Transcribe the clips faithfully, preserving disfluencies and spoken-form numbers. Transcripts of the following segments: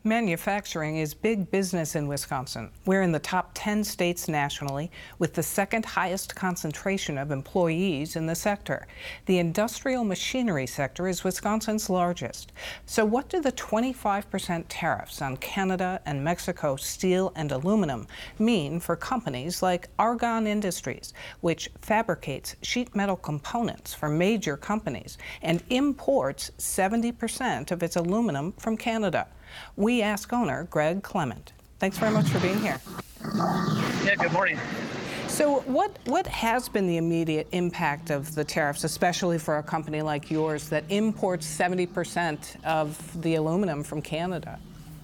Manufacturing is big business in Wisconsin. We're in the top ten states nationally, with the second highest concentration of employees in the sector. The industrial machinery sector is Wisconsin's largest. So what do the twenty-five percent tariffs on Canada and Mexico steel and aluminum mean for companies like Argonne Industries, which fabricates sheet metal components for major companies and imports seventy percent of its aluminum from Canada? We ask owner Greg Clement. Thanks very much for being here. Yeah, good morning. So what, what has been the immediate impact of the tariffs, especially for a company like yours that imports seventy percent of the aluminum from Canada?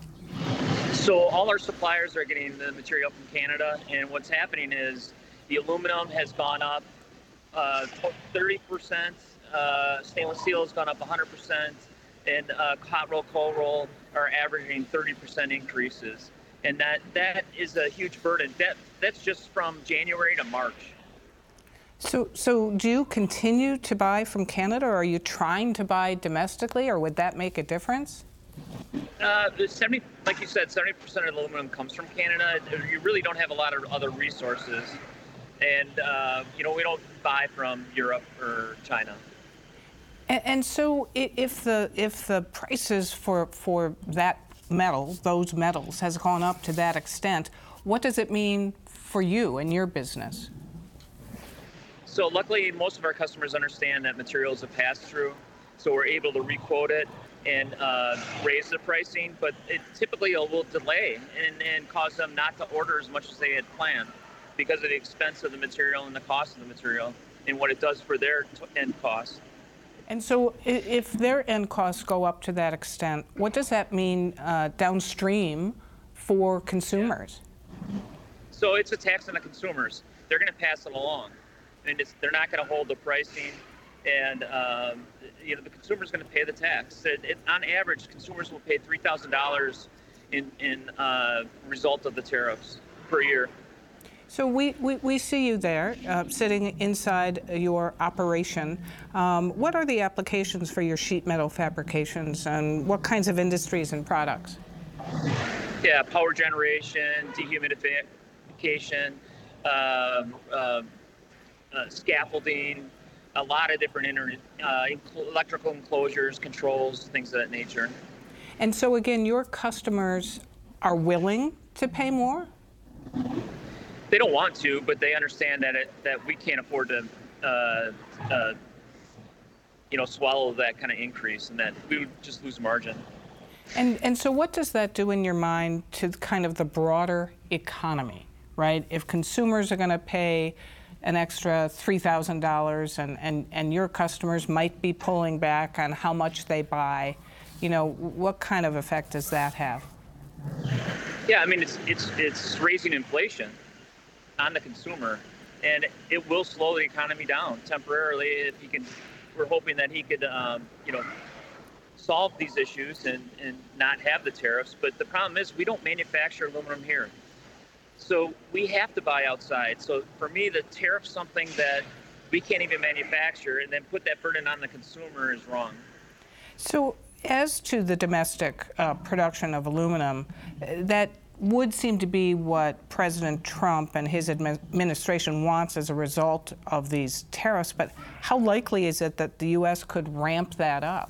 So all our suppliers are getting the material from Canada, and what's happening is the aluminum has gone up uh, thirty percent, uh, stainless steel has gone up one hundred percent, and uh, hot roll, cold roll are averaging thirty percent increases. And that, that is a huge burden. That, that's just from January to March. So, so do you continue to buy from Canada, or are you trying to buy domestically, or would that make a difference? Uh, the seventy, like you said, seventy percent of aluminum comes from Canada. You really don't have a lot of other resources. And, uh, you know, we don't buy from Europe or China. And, and so if the if the prices for for that metal, those metals, has gone up to that extent, what does it mean for you and your business? So luckily, most of our customers understand that material is a pass-through, so we're able to requote it and uh, raise the pricing, but it typically will delay and, and cause them not to order as much as they had planned because of the expense of the material and the cost of the material and what it does for their end costs. And so if their end costs go up to that extent, what does that mean uh, downstream for consumers? Yeah. So it's a tax on the consumers. They're going to pass it along, and it's, they're not going to hold the pricing, and um, you know the consumer's going to pay the tax. It, it, on average, consumers will pay three thousand dollars in, in uh, result of the tariffs per year. So we, we, we see you there, uh, sitting inside your operation. Um, what are the applications for your sheet metal fabrications, and what kinds of industries and products? Yeah, power generation, dehumidification, uh, uh, uh, scaffolding, a lot of different inter uh, electrical enclosures, controls, things of that nature. And so again, your customers are willing to pay more? They don't want to, but they understand that it, that we can't afford to, uh, uh, you know, swallow that kind of increase, and that we would just lose margin. And and so, what does that do in your mind to kind of the broader economy, right? If consumers are going to pay an extra three thousand dollars, and and and your customers might be pulling back on how much they buy, you know, what kind of effect does that have? Yeah, I mean, it's it's it's raising inflation on the consumer, and it will slow the economy down temporarily. If he can, we're hoping that he could, um, you know, solve these issues and, and not have the tariffs. But the problem is we don't manufacture aluminum here, so we have to buy outside. So for me, the tariff's something that we can't even manufacture, and then put that burden on the consumer is wrong. So as to the domestic uh, production of aluminum, that would seem to be what President Trump and his administration wants as a result of these tariffs, but how likely is it that the U S could ramp that up?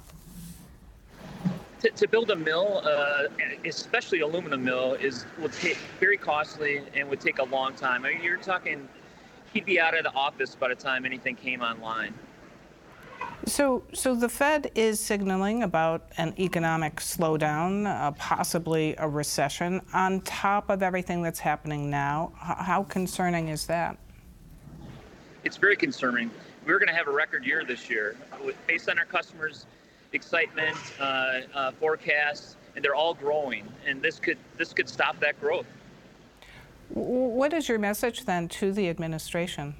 To, to build a mill, uh, especially aluminum mill, is would take very costly and would take a long time. I mean, you're talking, he'd be out of the office by the time anything came online. So, so the Fed is signaling about an economic slowdown, uh, possibly a recession, on top of everything that's happening now. H- how concerning is that? It's very concerning. We're going to have a record year this year, based on our customers' excitement, uh, uh, forecasts, and they're all growing. And this could this could stop that growth. What is your message then to the administration?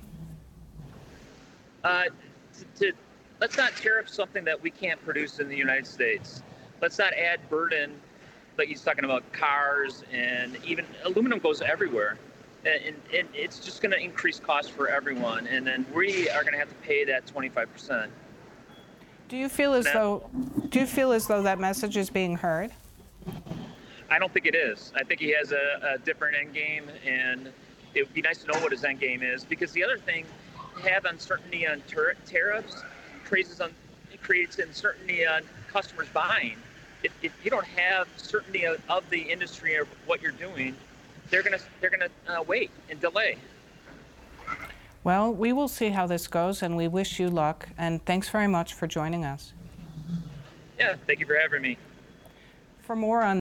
Uh, to, to Let's not tariff something that we can't produce in the United States. Let's not add burden, like he's talking about cars, and even aluminum goes everywhere. And, and it's just going to increase costs for everyone. And then we are going to have to pay that twenty-five percent. Do you feel as That, though, do you feel as though that message is being heard? I don't think it is. I think he has a, a different end game, and it would be nice to know what his end game is. Because the other thing, to have uncertainty on ter- tariffs creates, un- creates uncertainty on customers buying. If, if you don't have certainty of, of the industry or what you're doing, they're gonna they're gonna uh, wait and delay. Well, we will see how this goes, and we wish you luck. And thanks very much for joining us. Yeah, thank you for having me. For more on